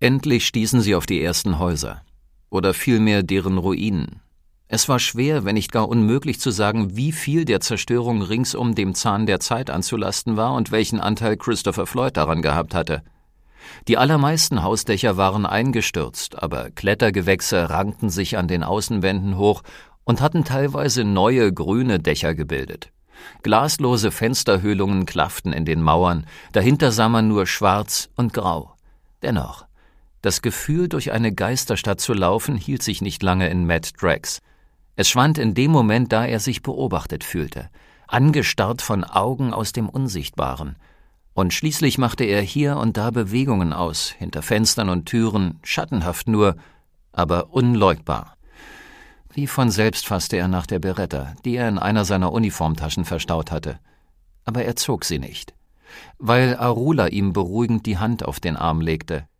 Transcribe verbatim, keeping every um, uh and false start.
Endlich stießen sie auf die ersten Häuser. Oder vielmehr deren Ruinen. Es war schwer, wenn nicht gar unmöglich zu sagen, wie viel der Zerstörung ringsum dem Zahn der Zeit anzulasten war und welchen Anteil Christopher Floyd daran gehabt hatte. Die allermeisten Hausdächer waren eingestürzt, aber Klettergewächse rankten sich an den Außenwänden hoch und hatten teilweise neue grüne Dächer gebildet. Glaslose Fensterhöhlungen klafften in den Mauern, dahinter sah man nur schwarz und grau. Dennoch, das Gefühl, durch eine Geisterstadt zu laufen, hielt sich nicht lange in Matt Drax. Es schwand in dem Moment, da er sich beobachtet fühlte, angestarrt von Augen aus dem Unsichtbaren. Und schließlich machte er hier und da Bewegungen aus, hinter Fenstern und Türen, schattenhaft nur, aber unleugbar. Wie von selbst fasste er nach der Beretta, die er in einer seiner Uniformtaschen verstaut hatte. Aber er zog sie nicht, weil Arula ihm beruhigend die Hand auf den Arm legte.